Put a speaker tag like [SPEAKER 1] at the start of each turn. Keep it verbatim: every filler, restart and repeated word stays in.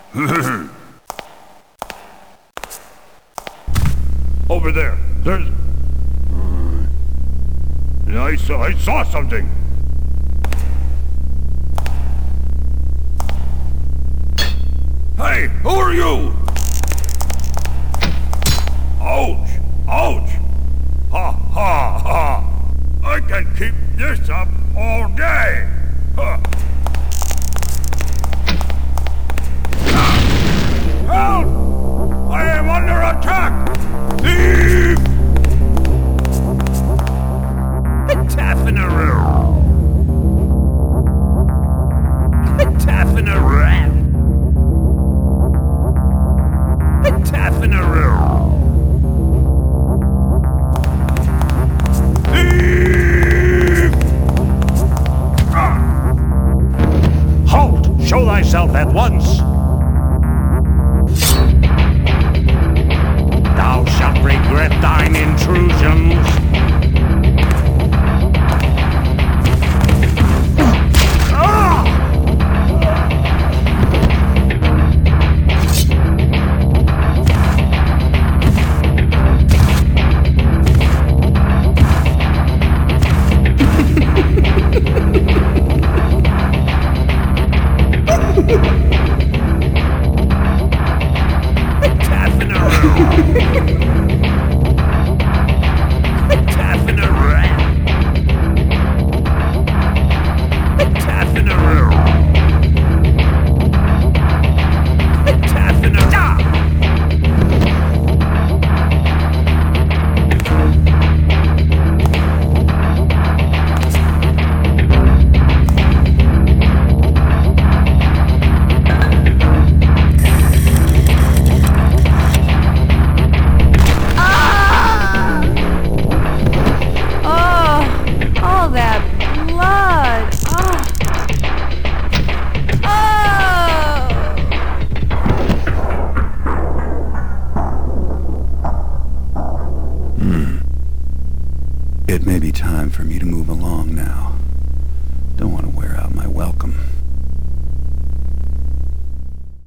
[SPEAKER 1] Over there. There's... Uh, I saw, I saw something. Hey, who are you? Ouch! Ouch! Ha ha ha! I can keep this up all day! Huh. Help! I am under attack! Thief! Taffinaroo! Taffinaroo! Taffinaroo! Thief!
[SPEAKER 2] Halt! Show thyself at once! Thou shalt regret thine intrusions!
[SPEAKER 3] It may be time for me to move along now. Don't want to wear out my welcome.